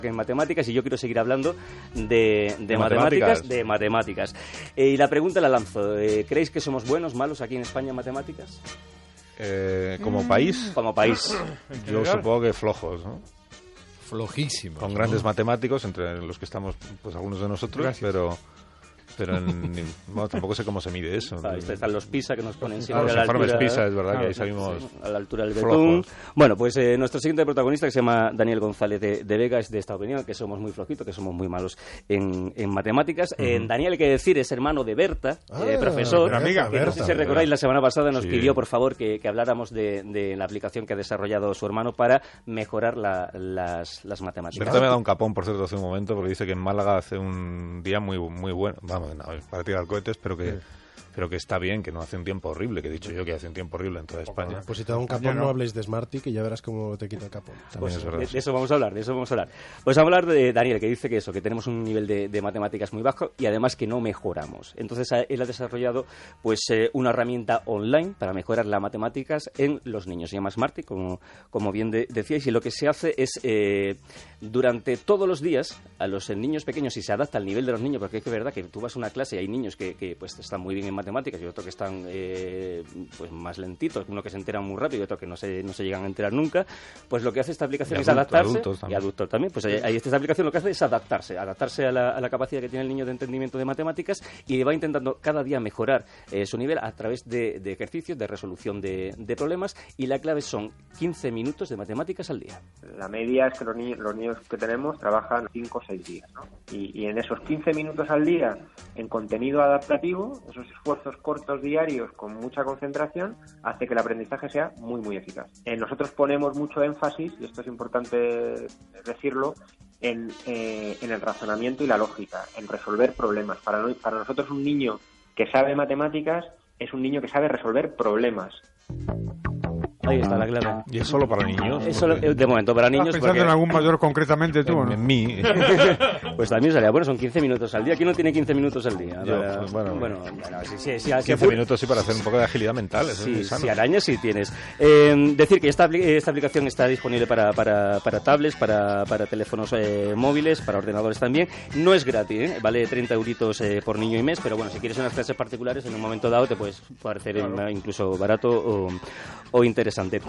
en matemáticas y yo quiero seguir hablando de matemáticas. Y la pregunta la lanzo. ¿Creéis que somos buenos, malos aquí en España en matemáticas? ¿Como país? Como país. Yo supongo que flojos, ¿no? Flojísimos. Con grandes matemáticos, entre los que estamos pues algunos de nosotros, Gracias. pero bueno, tampoco sé cómo se mide eso. Ahí están los PISA que nos ponen siempre Los a la informes altura. PISA, es verdad que ahí salimos A la altura del flojos. betún. Bueno, pues nuestro siguiente protagonista, que se llama Daniel González de Vega, es de esta opinión, que somos muy flojitos, que somos muy malos en matemáticas. Daniel, hay que decir, es hermano de Berta, profesor. Buena amiga, que no sé Berta. si recordáis, la semana pasada nos Sí. pidió, por favor, que habláramos de la aplicación que ha desarrollado su hermano para mejorar las matemáticas. Berta me da un capón, por cierto, hace un momento, porque dice que en Málaga hace un día muy bueno. Vamos, no, para tirar cohetes, pero que está bien, que no hace un tiempo horrible, que he dicho yo que hace un tiempo horrible en toda España. Pues si te da un capón, no hables de Smarty, que ya verás cómo te quita el capón. También es verdad. De eso vamos a hablar, Pues vamos a hablar de Daniel, que dice que tenemos un nivel de matemáticas muy bajo y además que no mejoramos. Entonces él ha desarrollado pues una herramienta online para mejorar las matemáticas en los niños. Se llama Smarty, como bien decíais, y lo que se hace es durante todos los días a los niños pequeños, y se adapta al nivel de los niños, porque es que es verdad que tú vas a una clase y hay niños que pues están muy bien en matemáticas y otros que están pues más lentitos, uno que se entera muy rápido y otro que no se llegan a enterar nunca. Pues lo que hace esta aplicación es adaptarse, y adultos también, pues ahí esta aplicación lo que hace es adaptarse a la capacidad que tiene el niño de entendimiento de matemáticas, y va intentando cada día mejorar su nivel a través de ejercicios, de resolución de problemas, y la clave son 15 minutos de matemáticas al día. La media es que los niños que tenemos trabajan 5 o 6 días, ¿no? Y en esos 15 minutos al día, en contenido adaptativo, esos esfuerzos cortos diarios con mucha concentración, hace que el aprendizaje sea muy, muy eficaz. Nosotros ponemos mucho énfasis, y esto es importante decirlo, en el razonamiento y la lógica, en resolver problemas. Para nosotros un niño que sabe matemáticas es un niño que sabe resolver problemas. Ahí está la clave. ¿Y es solo para niños? Eso de momento para niños. ¿Estás pensando en algún mayor concretamente tú, o no? En mí. Pues también salía, bueno, son 15 minutos al día. ¿Quién no tiene 15 minutos al día? Yo, Bueno, sí, 15 minutos sí, para hacer un poco de agilidad mental. Eso es muy sano. Sí, arañas sí tienes. Decir que esta aplicación está disponible para tablets, para teléfonos móviles, para ordenadores también. No es gratis, vale 30 euritos por niño y mes, pero bueno, si quieres unas clases particulares, en un momento dado te puedes parecer incluso barato o interesante.